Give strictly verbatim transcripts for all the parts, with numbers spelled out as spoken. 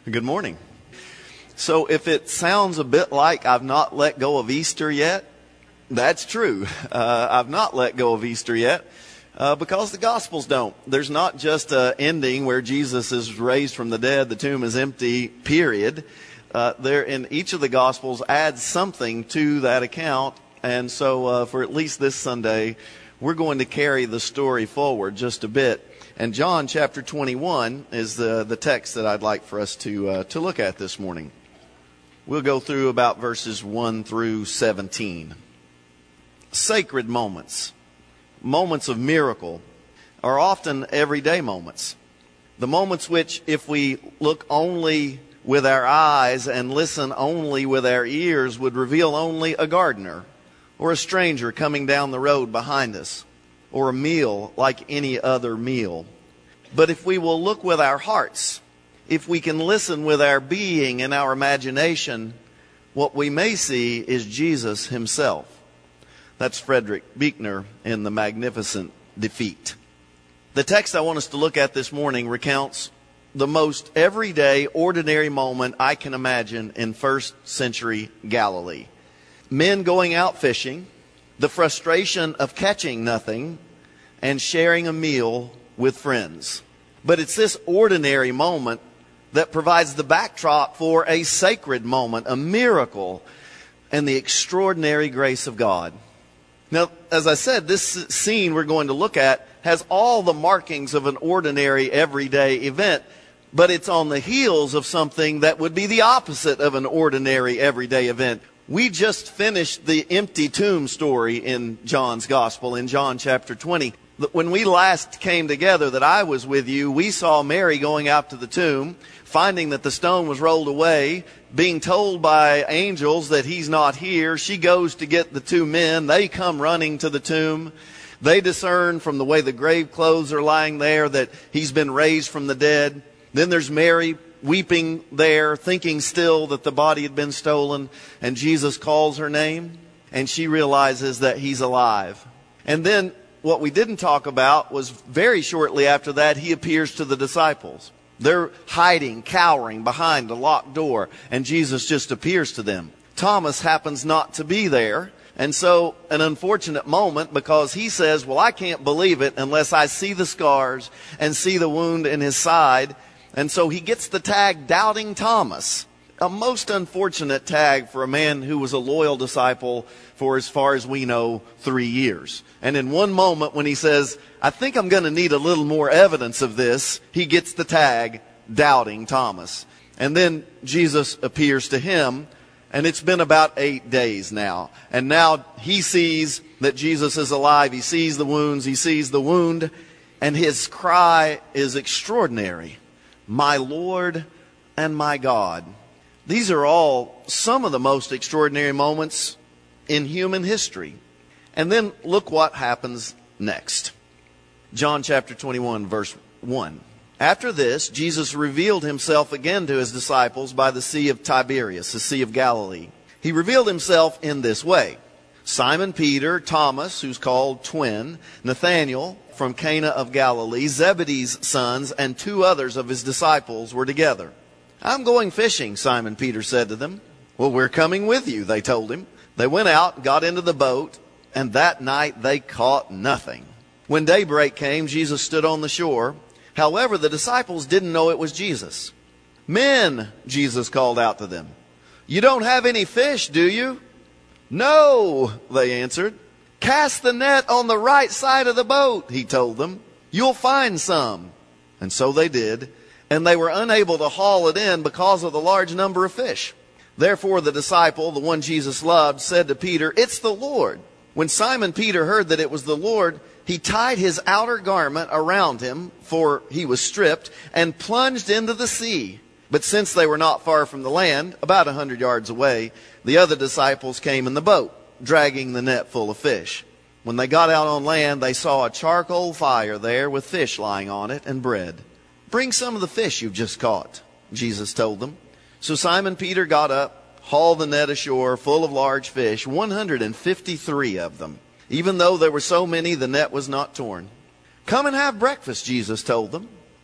Good morning. So if it sounds a bit like I've not let go of Easter yet, that's true. Uh, I've not let go of Easter yet uh, because the Gospels don't. There's not just an ending where Jesus is raised from the dead, the tomb is empty, period. Uh, there in each of the Gospels adds something to that account. And so uh, for at least this Sunday, we're going to carry the story forward just a bit. And John chapter twenty-one is the, the text that I'd like for us to uh, to look at this morning. We'll go through about verses one through seventeen. Sacred moments, moments of miracle, are often everyday moments. The moments which, if we look only with our eyes and listen only with our ears, would reveal only a gardener or a stranger coming down the road behind us, or a meal like any other meal. But if we will look with our hearts, if we can listen with our being and our imagination, what we may see is Jesus himself. That's Frederick Buechner in The Magnificent Defeat. The text I want us to look at this morning recounts the most everyday, ordinary moment I can imagine in first century Galilee. Men going out fishing, the frustration of catching nothing, and sharing a meal with friends. But it's this ordinary moment that provides the backdrop for a sacred moment, a miracle, and the extraordinary grace of God. Now, as I said, this scene we're going to look at has all the markings of an ordinary, everyday event, but it's on the heels of something that would be the opposite of an ordinary, everyday event. We just finished the empty tomb story in John's Gospel, in John chapter twenty. When we last came together, that I was with you, we saw Mary going out to the tomb, finding that the stone was rolled away, being told by angels that he's not here. She goes to get the two men. They come running to the tomb. They discern from the way the grave clothes are lying there that he's been raised from the dead. Then there's Mary weeping there, thinking still that the body had been stolen, and Jesus calls her name, and she realizes that he's alive. And then what we didn't talk about was very shortly after that, he appears to the disciples. They're hiding, cowering behind a locked door, and Jesus just appears to them. Thomas happens not to be there, and so an unfortunate moment, because he says, well, I can't believe it unless I see the scars and see the wound in his side. And so he gets the tag Doubting Thomas, a most unfortunate tag for a man who was a loyal disciple for, as far as we know, three years. And in one moment when he says, I think I'm going to need a little more evidence of this, he gets the tag Doubting Thomas. And then Jesus appears to him, and it's been about eight days now. And now he sees that Jesus is alive. He sees the wounds. He sees the wound. And his cry is extraordinary. My Lord and my God. These are all some of the most extraordinary moments in human history. And then look what happens next. John chapter twenty-one, verse one. After this, Jesus revealed himself again to his disciples by the Sea of Tiberias, the Sea of Galilee. He revealed himself in this way. Simon Peter, Thomas, who's called Twin, Nathanael from Cana of Galilee, Zebedee's sons, and two others of his disciples were together. I'm going fishing, Simon Peter said to them. Well, we're coming with you, they told him. They went out, got into the boat, and that night they caught nothing. When daybreak came, Jesus stood on the shore. However, the disciples didn't know it was Jesus. Men, Jesus called out to them. You don't have any fish, do you? No, they answered. Cast the net on the right side of the boat, he told them. You'll find some. And so they did, and they were unable to haul it in because of the large number of fish. Therefore the disciple, the one Jesus loved, said to Peter, It's the Lord. When Simon Peter heard that it was the Lord, he tied his outer garment around him, for he was stripped, and plunged into the sea. But since they were not far from the land, about a hundred yards away, the other disciples came in the boat, dragging the net full of fish. When they got out on land, they saw a charcoal fire there with fish lying on it and bread. Bring some of the fish you've just caught, Jesus told them. So Simon Peter got up, hauled the net ashore full of large fish, one hundred fifty-three of them. Even though there were so many, the net was not torn. Come and have breakfast, Jesus told them.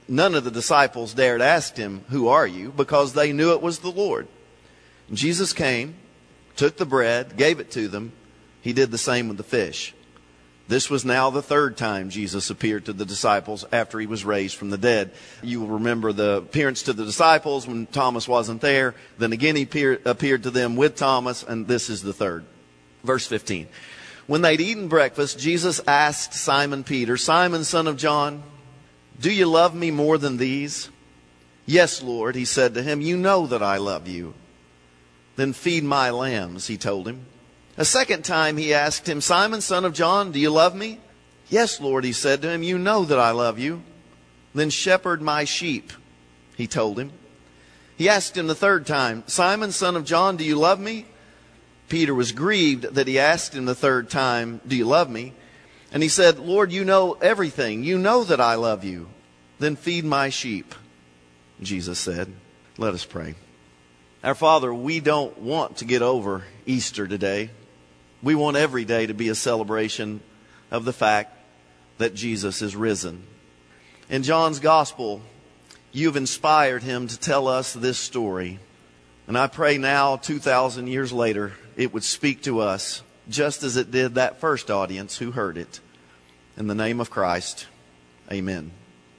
None of the disciples dared ask him, "Who are you?" because they knew it was the Lord. And Jesus came, took the bread, gave it to them. He did the same with the fish. This was now the third time Jesus appeared to the disciples after he was raised from the dead. You will remember the appearance to the disciples when Thomas wasn't there. Then again he appeared, appeared to them with Thomas, and this is the third. Verse fifteen. When they'd eaten breakfast, Jesus asked Simon Peter, "Simon, son of John, do you love me more than these?" "Yes, Lord," he said to him, "you know that I love you." "Then feed my lambs," he told him. A second time he asked him, "Simon, son of John, do you love me?" "Yes, Lord," he said to him, "you know that I love you." "Then shepherd my sheep," he told him. He asked him the third time, "Simon, son of John, do you love me?" Peter was grieved that he asked him the third time, "Do you love me?" And he said, "Lord, you know everything. You know that I love you. Then feed my sheep." Jesus said, "Let us pray." Our Father, we don't want to get over Easter today. We want every day to be a celebration of the fact that Jesus is risen. In John's Gospel, you've inspired him to tell us this story. And I pray now, two thousand years later, it would speak to us just as it did that first audience who heard it. In the name of Christ, amen.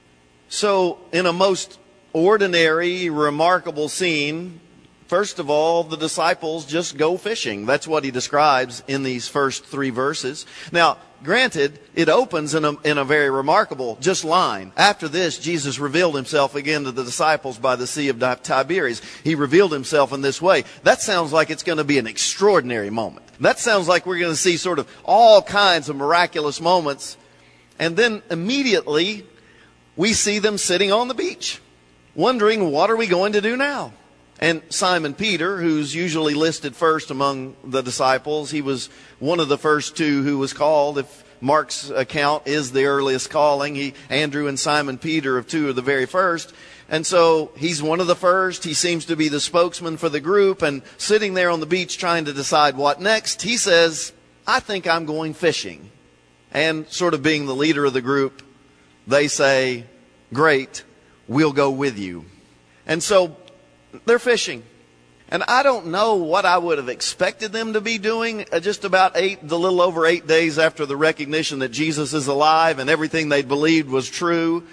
So, in a most ordinary, remarkable scene, first of all, the disciples just go fishing. That's what he describes in these first three verses. Now, granted, it opens in a, in a very remarkable just line. After this, Jesus revealed himself again to the disciples by the Sea of Tiberias. He revealed himself in this way. That sounds like it's going to be an extraordinary moment. That sounds like we're going to see sort of all kinds of miraculous moments. And then immediately, we see them sitting on the beach, wondering, what are we going to do now? And Simon Peter, who's usually listed first among the disciples, he was one of the first two who was called. If Mark's account is the earliest calling, he, Andrew and Simon Peter of two of the very first. And so he's one of the first. He seems to be the spokesman for the group. And sitting there on the beach trying to decide what next, he says, "I think I'm going fishing." And sort of being the leader of the group, they say, "Great, we'll go with you." And so they're fishing. And I don't know what I would have expected them to be doing just about eight, the little over eight days after the recognition that Jesus is alive and everything they believed was true.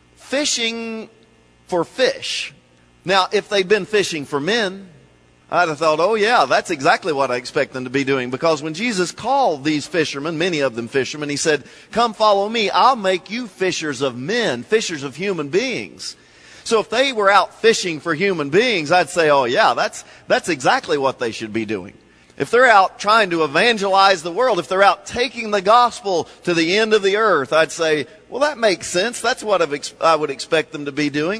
Fishing for fish. Now, if they'd been fishing for men, I'd have thought, oh yeah, that's exactly what I expect them to be doing. Because when Jesus called these fishermen, many of them fishermen, he said, "Come follow me. I'll make you fishers of men, fishers of human beings." So if they were out fishing for human beings, I'd say, oh yeah, that's, that's exactly what they should be doing. If they're out trying to evangelize the world, if they're out taking the gospel to the end of the earth, I'd say, well, that makes sense. That's what I've ex- I would expect them to be doing.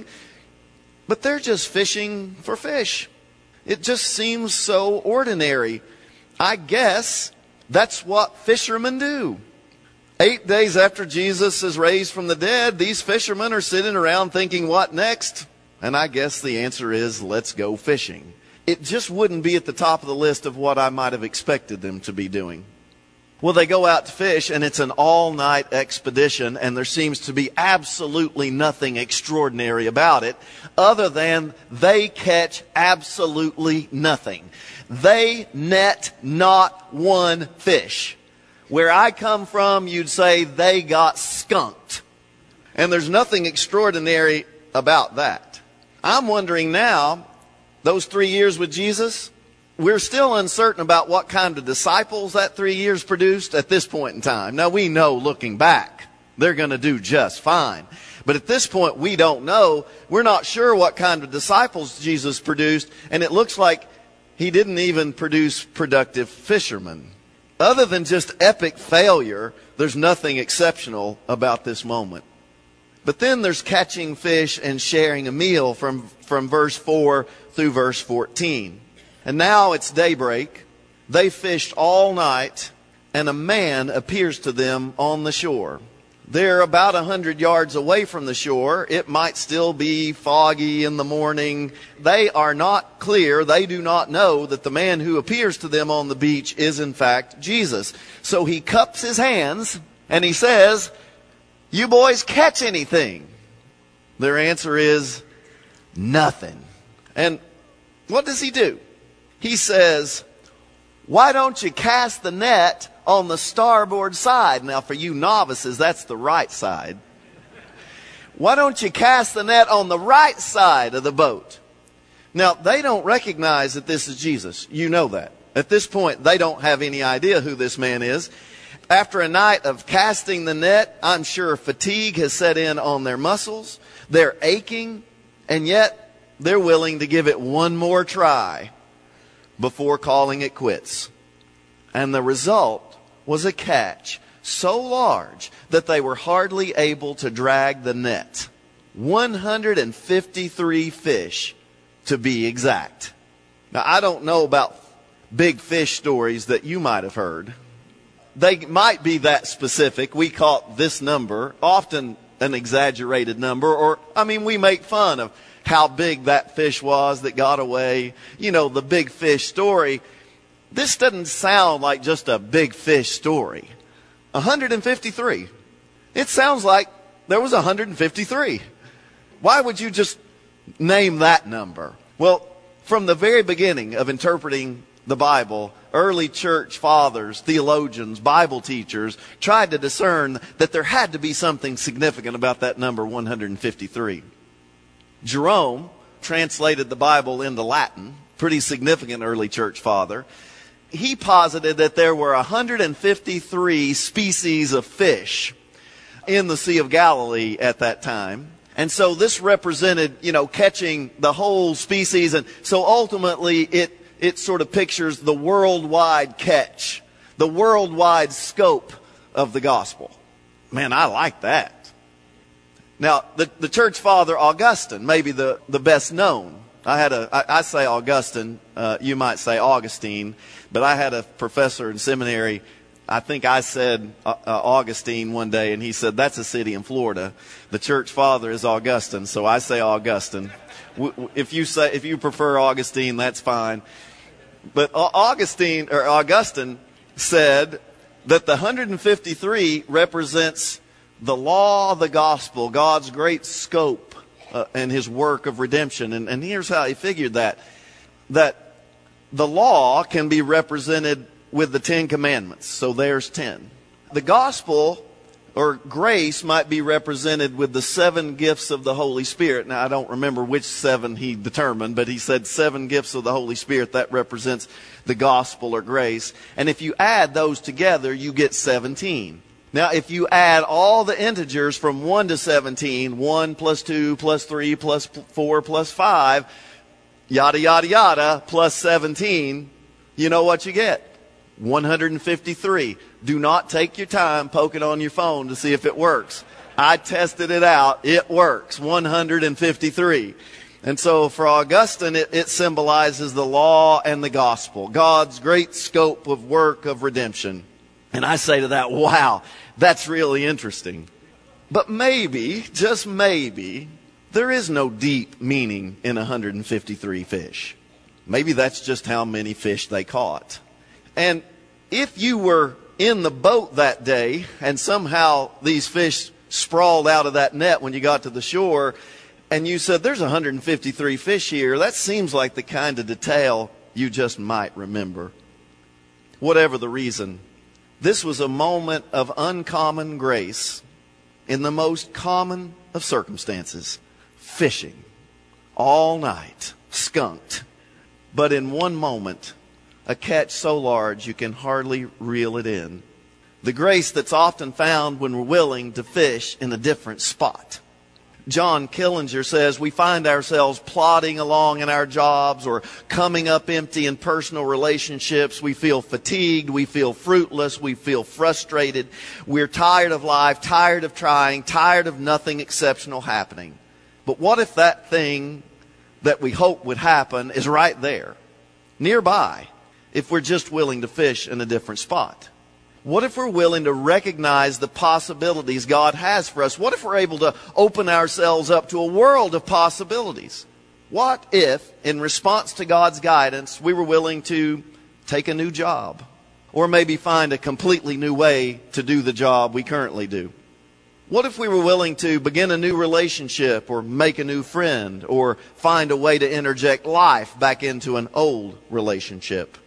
But they're just fishing for fish. It just seems so ordinary. I guess that's what fishermen do. Eight days after Jesus is raised from the dead, these fishermen are sitting around thinking, what next? And I guess the answer is, let's go fishing. It just wouldn't be at the top of the list of what I might have expected them to be doing. Well, they go out to fish, and it's an all-night expedition, and there seems to be absolutely nothing extraordinary about it, other than they catch absolutely nothing. They net not one fish. Where I come from, you'd say they got skunked. And there's nothing extraordinary about that. I'm wondering now, those three years with Jesus, we're still uncertain about what kind of disciples that three years produced at this point in time. Now, we know looking back, they're going to do just fine. But at this point, we don't know. We're not sure what kind of disciples Jesus produced. And it looks like he didn't even produce productive fishermen. Other than just epic failure, there's nothing exceptional about this moment. But then there's catching fish and sharing a meal from, from verse four through verse fourteen. And now it's daybreak. They fished all night, and a man appears to them on the shore. They're about a hundred yards away from the shore. It might still be foggy in the morning. They are not clear. They do not know that the man who appears to them on the beach is in fact Jesus. So he cups his hands and he says, "You boys catch anything?" Their answer is nothing. And what does he do? He says, why don't you cast the net on the starboard side? Now, for you novices, that's the right side. Why don't you cast the net on the right side of the boat? Now, they don't recognize that this is Jesus. You know that. At this point, they don't have any idea who this man is. After a night of casting the net, I'm sure fatigue has set in on their muscles. They're aching, and yet they're willing to give it one more try before calling it quits. And the result was a catch so large that they were hardly able to drag the net. one hundred fifty-three fish, to be exact. Now, I don't know about big fish stories that you might have heard. They might be that specific. We caught this number, often an exaggerated number, or, I mean, we make fun of how big that fish was that got away. You know, the big fish story. This doesn't sound like just a big fish story. one hundred fifty-three. It sounds like there was one hundred fifty-three. Why would you just name that number? Well, from the very beginning of interpreting the Bible, early church fathers, theologians, Bible teachers tried to discern that there had to be something significant about that number one hundred fifty-three. Jerome translated the Bible into Latin, pretty significant early church father. He posited that there were one hundred fifty-three species of fish in the Sea of Galilee at that time. And so this represented, you know, catching the whole species. And so ultimately it, it sort of pictures the worldwide catch, the worldwide scope of the gospel. Man, I like that. Now, the, the church father Augustine, maybe the, the best known. I had a, I, I say Augustine, uh, you might say Augustine, but I had a professor in seminary. I think I said uh, uh, Augustine one day, and he said, that's a city in Florida. The church father is Augustine, so I say Augustine. W- w- if you say, if you prefer Augustine, that's fine. But uh, Augustine, or Augustine said that the one hundred fifty-three represents the law of the gospel, God's great scope uh, and his work of redemption. And, and here's how he figured that. That the law can be represented with the Ten Commandments. So there's ten. The gospel or grace might be represented with the seven gifts of the Holy Spirit. Now, I don't remember which seven he determined, but he said seven gifts of the Holy Spirit. That represents the gospel or grace. And if you add those together, you get seventeen. Now, if you add all the integers from one to seventeen, one plus two plus three plus four plus five, yada, yada, yada, plus seventeen, you know what you get? one hundred fifty-three. Do not take your time poking on your phone to see if it works. I tested it out. It works. one hundred fifty-three. And so for Augustine, it, it symbolizes the law and the gospel, God's great scope of work of redemption. And I say to that, wow, that's really interesting. But maybe, just maybe, there is no deep meaning in one hundred fifty-three fish. Maybe that's just how many fish they caught. And if you were in the boat that day and somehow these fish sprawled out of that net when you got to the shore and you said, there's one hundred fifty-three fish here, that seems like the kind of detail you just might remember. Whatever the reason, this was a moment of uncommon grace in the most common of circumstances. Fishing all night, skunked. But in one moment, a catch so large you can hardly reel it in. The grace that's often found when we're willing to fish in a different spot. John Killinger says we find ourselves plodding along in our jobs or coming up empty in personal relationships. We feel fatigued. We feel fruitless. We feel frustrated. We're tired of life, tired of trying, tired of nothing exceptional happening. But what if that thing that we hope would happen is right there, nearby, if we're just willing to fish in a different spot? What if we're willing to recognize the possibilities God has for us? What if we're able to open ourselves up to a world of possibilities? What if, in response to God's guidance, we were willing to take a new job? Or maybe find a completely new way to do the job we currently do? What if we were willing to begin a new relationship or make a new friend or find a way to interject life back into an old relationship?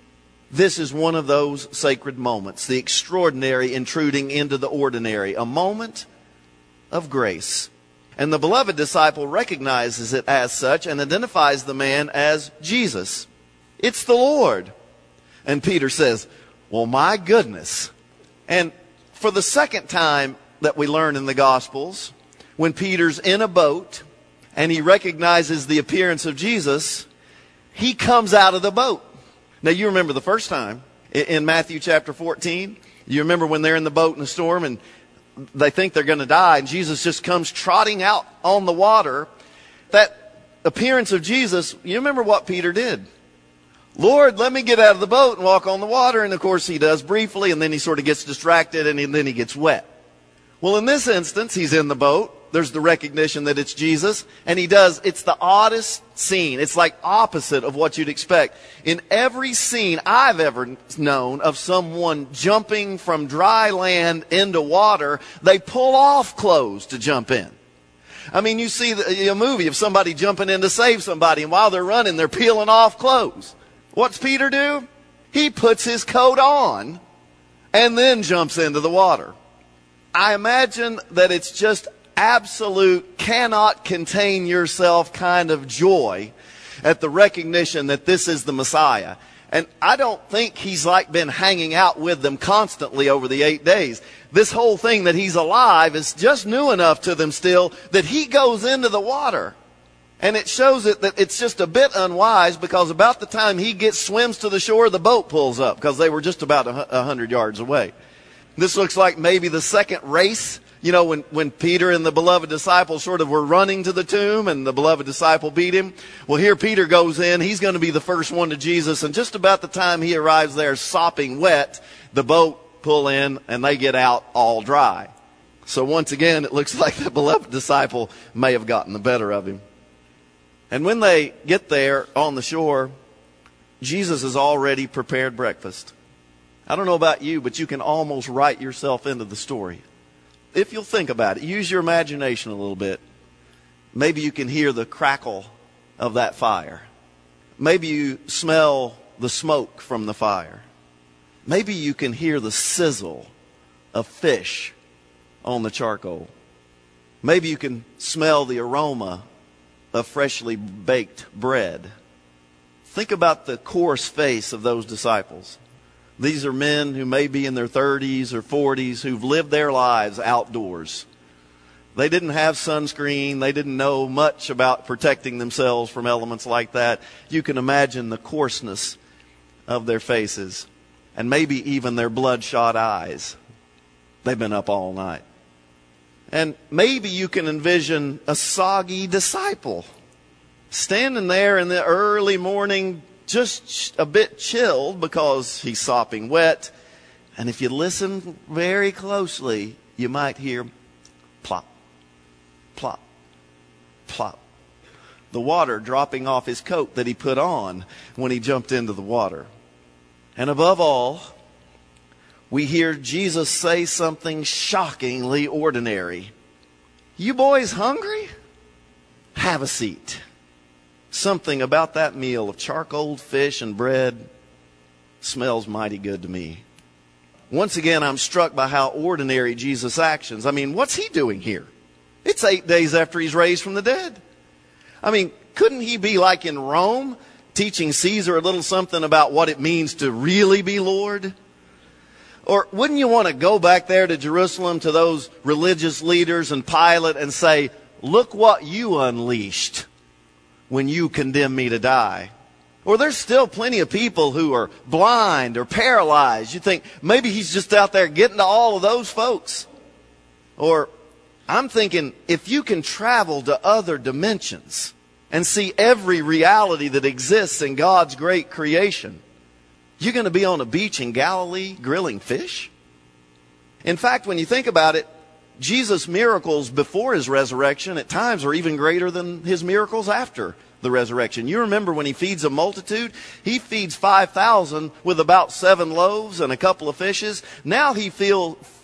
This is one of those sacred moments, the extraordinary intruding into the ordinary, a moment of grace. And the beloved disciple recognizes it as such and identifies the man as Jesus. It's the Lord. And Peter says, well, my goodness. And for the second time that we learn in the Gospels, when Peter's in a boat and he recognizes the appearance of Jesus, he comes out of the boat. Now, you remember the first time in Matthew chapter fourteen. You remember when they're in the boat in a storm and they think they're going to die, and Jesus just comes trotting out on the water. That appearance of Jesus, you remember what Peter did? Lord, let me get out of the boat and walk on the water. And of course he does briefly, and then he sort of gets distracted, and, he, and then he gets wet. Well, in this instance, he's in the boat. There's the recognition that it's Jesus. And he does, it's the oddest scene. It's like opposite of what you'd expect. In every scene I've ever known of someone jumping from dry land into water, they pull off clothes to jump in. I mean, you see the, a movie of somebody jumping in to save somebody, and while they're running, they're peeling off clothes. What's Peter do? He puts his coat on and then jumps into the water. I imagine that it's just absolute, cannot contain yourself kind of joy at the recognition that this is the Messiah. And I don't think he's like been hanging out with them constantly over the eight days. This whole thing that he's alive is just new enough to them still that he goes into the water. And it shows it that it's just a bit unwise, because about the time he gets swims to the shore, the boat pulls up, because they were just about a hundred yards away. This looks like maybe the second race. You know, when, when Peter and the beloved disciple sort of were running to the tomb and the beloved disciple beat him. Well, here Peter goes in. He's going to be the first one to Jesus. And just about the time he arrives there sopping wet, the boat pull in and they get out all dry. So once again, it looks like the beloved disciple may have gotten the better of him. And when they get there on the shore, Jesus has already prepared breakfast. I don't know about you, but you can almost write yourself into the story. If you'll think about it, use your imagination a little bit. Maybe you can hear the crackle of that fire. Maybe you smell the smoke from the fire. Maybe you can hear the sizzle of fish on the charcoal. Maybe you can smell the aroma of freshly baked bread. Think about the coarse face of those disciples. These are men who may be in their thirties or forties who've lived their lives outdoors. They didn't have sunscreen. They didn't know much about protecting themselves from elements like that. You can imagine the coarseness of their faces and maybe even their bloodshot eyes. They've been up all night. And maybe you can envision a soggy disciple standing there in the early morning, just a bit chilled because he's sopping wet. And if you listen very closely, you might hear plop, plop, plop. The water dropping off his coat that he put on when he jumped into the water. And above all, we hear Jesus say something shockingly ordinary. You boys hungry? Have a seat. Something about that meal of charcoal, fish, and bread smells mighty good to me. Once again, I'm struck by how ordinary Jesus' actions. I mean, what's he doing here? It's eight days after he's raised from the dead. I mean, couldn't he be like in Rome, teaching Caesar a little something about what it means to really be Lord? Or wouldn't you want to go back there to Jerusalem to those religious leaders and Pilate and say, look what you unleashed when you condemn me to die? Or there's still plenty of people who are blind or paralyzed. You think maybe he's just out there getting to all of those folks. Or I'm thinking, if you can travel to other dimensions and see every reality that exists in God's great creation, you're going to be on a beach in Galilee grilling fish? In fact, when you think about it, Jesus' miracles before his resurrection at times are even greater than his miracles after the resurrection. You remember when he feeds a multitude? He feeds five thousand with about seven loaves and a couple of fishes. Now he, feel,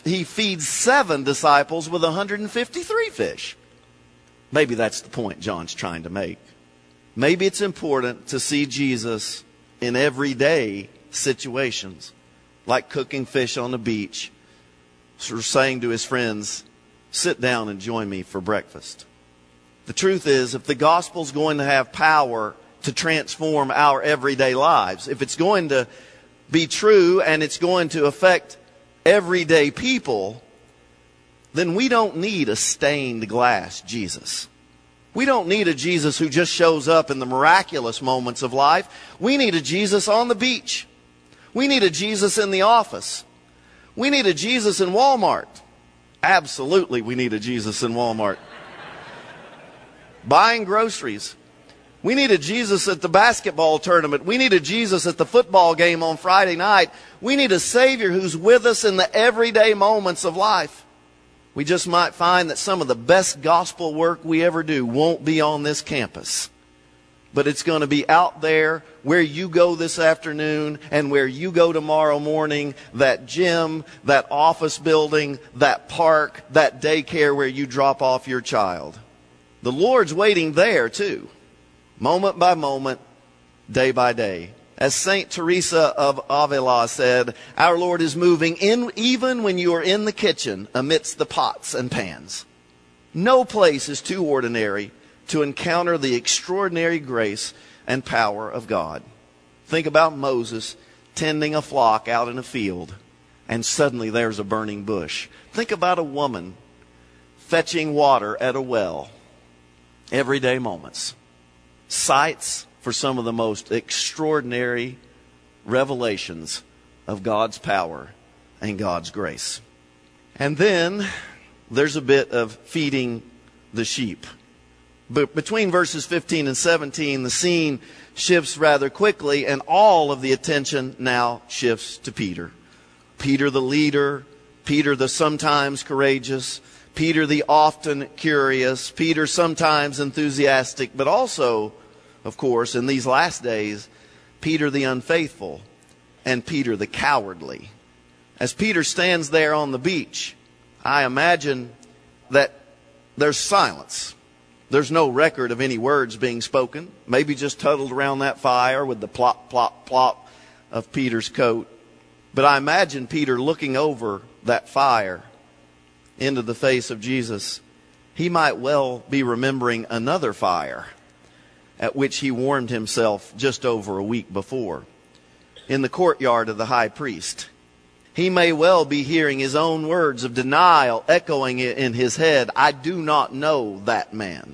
he feeds seven disciples with one hundred fifty-three fish. Maybe that's the point John's trying to make. Maybe it's important to see Jesus in everyday situations, like cooking fish on the beach, or saying to his friends, sit down and join me for breakfast. The truth is, if the gospel's going to have power to transform our everyday lives, if it's going to be true and it's going to affect everyday people, then we don't need a stained glass Jesus. We don't need a Jesus who just shows up in the miraculous moments of life. We need a Jesus on the beach. We need a Jesus in the office. We need a Jesus in Walmart. Absolutely, we need a Jesus in Walmart. Buying groceries. We need a Jesus at the basketball tournament. We need a Jesus at the football game on Friday night. We need a Savior who's with us in the everyday moments of life. We just might find that some of the best gospel work we ever do won't be on this campus. But it's going to be out there where you go this afternoon and where you go tomorrow morning, that gym, that office building, that park, that daycare where you drop off your child. The Lord's waiting there too, moment by moment, day by day. As Saint Teresa of Avila said, our Lord is moving in even when you are in the kitchen amidst the pots and pans. No place is too ordinary to encounter the extraordinary grace and power of God. Think about Moses tending a flock out in a field, and suddenly there's a burning bush. Think about a woman fetching water at a well. Everyday moments. Sights for some of the most extraordinary revelations of God's power and God's grace. And then there's a bit of feeding the sheep. But between verses fifteen and seventeen, the scene shifts rather quickly, and all of the attention now shifts to Peter. Peter the leader, Peter the sometimes courageous, Peter the often curious, Peter sometimes enthusiastic, but also, of course, in these last days, Peter the unfaithful and Peter the cowardly. As Peter stands there on the beach, I imagine that there's silence. There's no record of any words being spoken, maybe just huddled around that fire with the plop, plop, plop of Peter's coat. But I imagine Peter looking over that fire into the face of Jesus. He might well be remembering another fire at which he warmed himself just over a week before in the courtyard of the high priest. He may well be hearing his own words of denial echoing in his head. I do not know that man.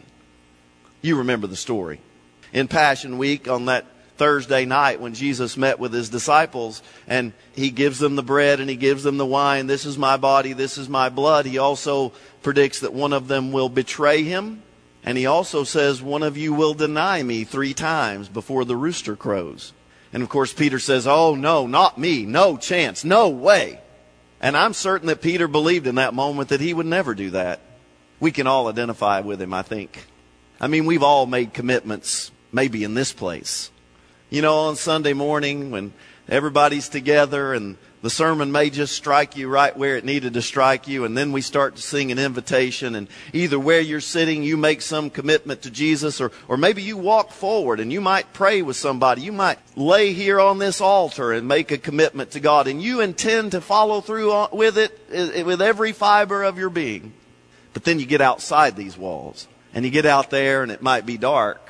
You remember the story. In Passion Week, on that Thursday night when Jesus met with his disciples and he gives them the bread and he gives them the wine. This is my body, this is my blood. He also predicts that one of them will betray him. And he also says, one of you will deny me three times before the rooster crows. And of course, Peter says, oh, no, not me. No chance. No way. And I'm certain that Peter believed in that moment that he would never do that. We can all identify with him, I think. I mean, we've all made commitments, maybe in this place. You know, on Sunday morning when everybody's together and the sermon may just strike you right where it needed to strike you, and then we start to sing an invitation, and either where you're sitting you make some commitment to Jesus, or, or maybe you walk forward and you might pray with somebody. You might lay here on this altar and make a commitment to God, and you intend to follow through with it with every fiber of your being. But then you get outside these walls, and you get out there and it might be dark,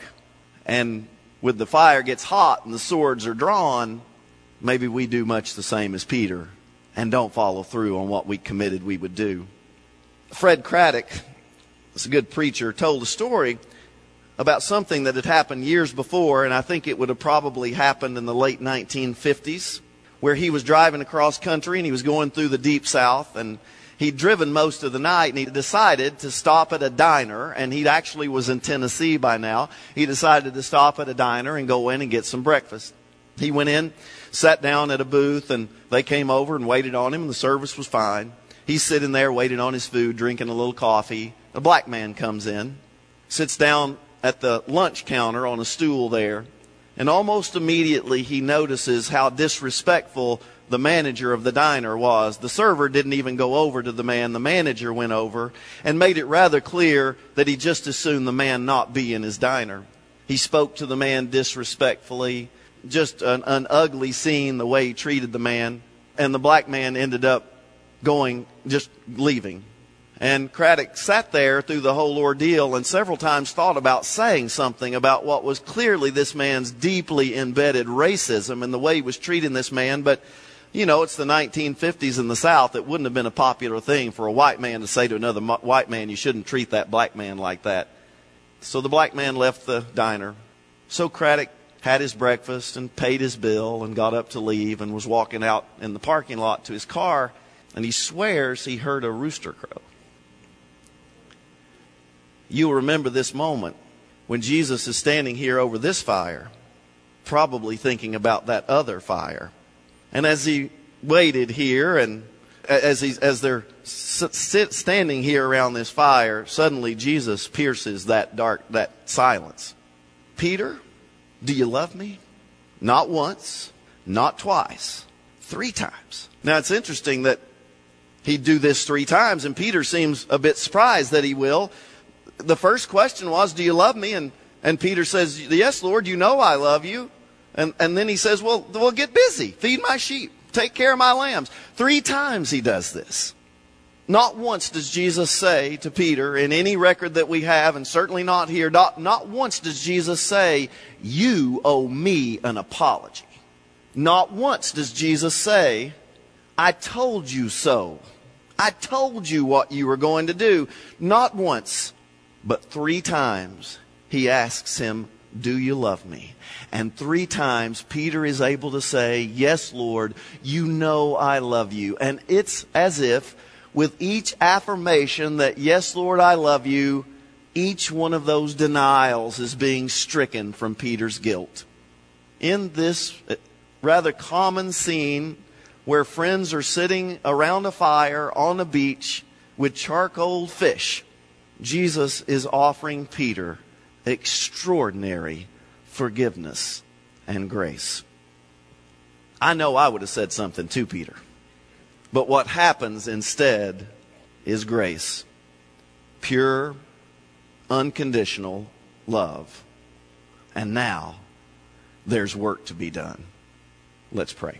and when the fire gets hot and the swords are drawn, maybe we do much the same as Peter and don't follow through on what we committed we would do. Fred Craddock, that's a good preacher, told a story about something that had happened years before, and I think it would have probably happened in the late nineteen fifties, where he was driving across country and he was going through the Deep South, and he'd driven most of the night, and he decided to stop at a diner, and he actually was in Tennessee by now. He decided to stop at a diner and go in and get some breakfast. He went in, sat down at a booth, and they came over and waited on him, and the service was fine. He's sitting there waiting on his food, drinking a little coffee. A black man comes in, sits down at the lunch counter on a stool there, And almost immediately he notices how disrespectful the manager of the diner was. The server didn't even go over to the man. The manager went over and made it rather clear that he just as soon the man not be in his diner. He spoke to the man disrespectfully. Just an, an ugly scene, the way he treated the man. And the black man ended up going, just leaving. And Craddock sat there through the whole ordeal and several times thought about saying something about what was clearly this man's deeply embedded racism and the way he was treating this man. But, you know, it's the nineteen fifties in the South. It wouldn't have been a popular thing for a white man to say to another mo- white man, you shouldn't treat that black man like that. So the black man left the diner. So Craddock had his breakfast and paid his bill and got up to leave and was walking out in the parking lot to his car. And he swears he heard a rooster crow. You'll remember this moment when Jesus is standing here over this fire, probably thinking about that other fire. And as he waited here and as he, as they're sit, standing here around this fire, suddenly Jesus pierces that dark, that silence. Peter, do you love me? Not once, not twice, three times. Now it's interesting that he'd do this three times, and Peter seems a bit surprised that he will. The first question was, do you love me? And, and Peter says, yes, Lord, you know I love you. And, and then he says, well, well, get busy. Feed my sheep. Take care of my lambs. Three times he does this. Not once does Jesus say to Peter, in any record that we have, and certainly not here, not, not once does Jesus say, you owe me an apology. Not once does Jesus say, I told you so. I told you what you were going to do. Not once. But three times he asks him, do you love me? And three times Peter is able to say, yes, Lord, you know I love you. And it's as if with each affirmation that, yes, Lord, I love you, each one of those denials is being stricken from Peter's guilt. In this rather common scene where friends are sitting around a fire on a beach with charcoal fish, Jesus is offering Peter extraordinary forgiveness and grace. I know I would have said something to Peter. But what happens instead is grace. Pure, unconditional love. And now there's work to be done. Let's pray.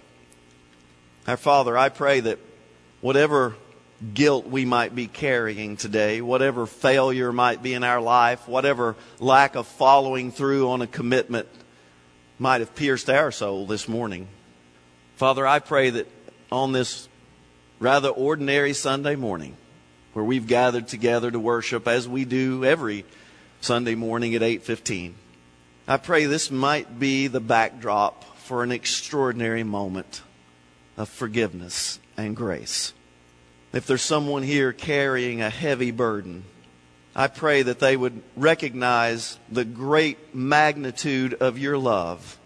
Our Father, I pray that whatever guilt we might be carrying today, whatever failure might be in our life, whatever lack of following through on a commitment might have pierced our soul this morning. Father, I pray that on this rather ordinary Sunday morning, where we've gathered together to worship as we do every Sunday morning at eight fifteen, I pray this might be the backdrop for an extraordinary moment of forgiveness and grace. If there's someone here carrying a heavy burden, I pray that they would recognize the great magnitude of your love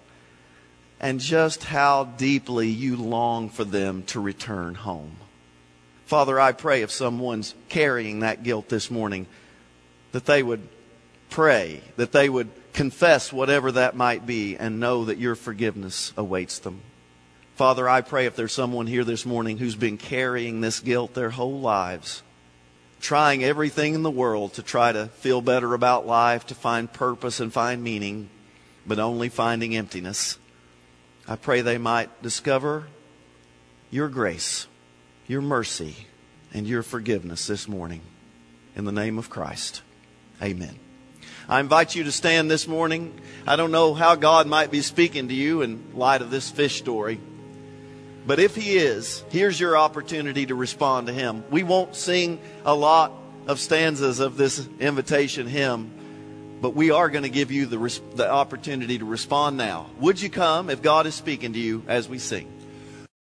and just how deeply you long for them to return home. Father, I pray if someone's carrying that guilt this morning, that they would pray, that they would confess whatever that might be and know that your forgiveness awaits them. Father, I pray if there's someone here this morning who's been carrying this guilt their whole lives, trying everything in the world to try to feel better about life, to find purpose and find meaning, but only finding emptiness, I pray they might discover your grace, your mercy, and your forgiveness this morning. In the name of Christ, amen. I invite you to stand this morning. I don't know how God might be speaking to you in light of this fish story. But if He is, here's your opportunity to respond to Him. We won't sing a lot of stanzas of this invitation hymn, but we are going to give you the, the opportunity to respond now. Would you come if God is speaking to you as we sing?